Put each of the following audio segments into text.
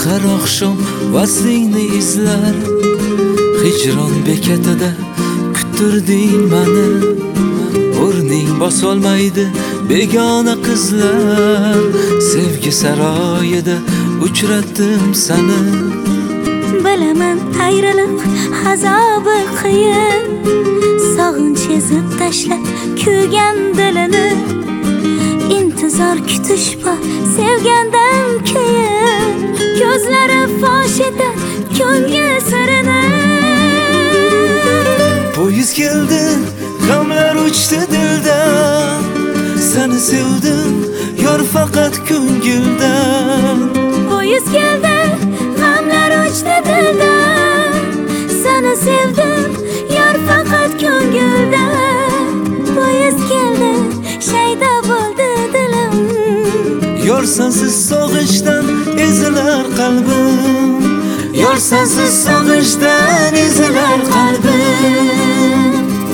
Har oqshom vaslingni izlar, hijron bekatida kuttirding mani. O'rning bosolmaydi begona qizlar, sevgi saroyida uchratdim seni. Bilaman ayriliq azobi qiyin, sog'inch ezib tashlab kuygan dilini. İntizor kutish bor sevgandan keyin, ko'zlari fosh etar ko'ngil sirini. Poyiz keldi, g'amlar uchdi dildan, seni sevdim yor faqat ko'ngildan. Poyiz keldi, g'amlar uchdi dildan, seni sevdim yor faqat ko'ngildan. Poyiz keldi, shayda bo'ldi dilim, yor sensiz sog'inchdan ezilar qalbim. Yor sensiz sog'inchdan ezilar qalbim.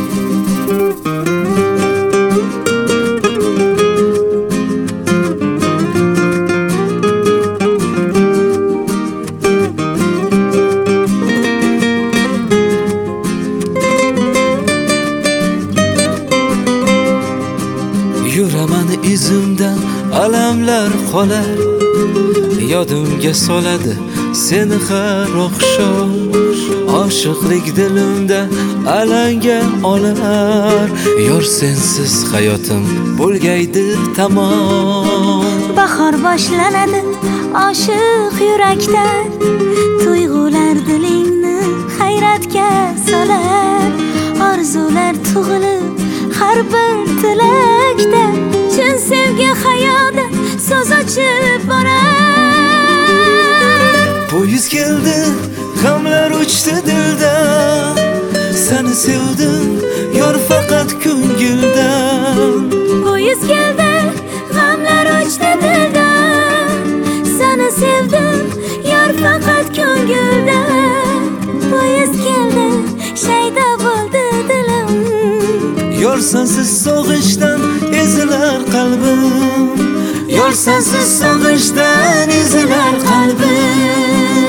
Yuraman izimdan alamlar qolar, yodimga soladi seni har oqshom. Oshiqlik dilimda alanga olar, yor sensiz hayotim bo'lgaydir tamom. Bahor boshlanadi oshiq yurakda, tuyg'ular dilingni hayratga solar. Orzular tug'ilib har bir tilakda, chin sevgi hayoda so'z ochib borar. Poyiz keldi, g'amlar uchdi dildan, seni sevdim yor faqat ko'ngildan. Poyiz keldi, g'amlar uchdi dildan, seni sevdim yor faqat ko'ngildan. Poyiz keldi, shayda bo'ldi dilim, yor sensiz sog'inchdan ezilar qalbim. Yor sensiz sog'inchdan ezilar qalbim.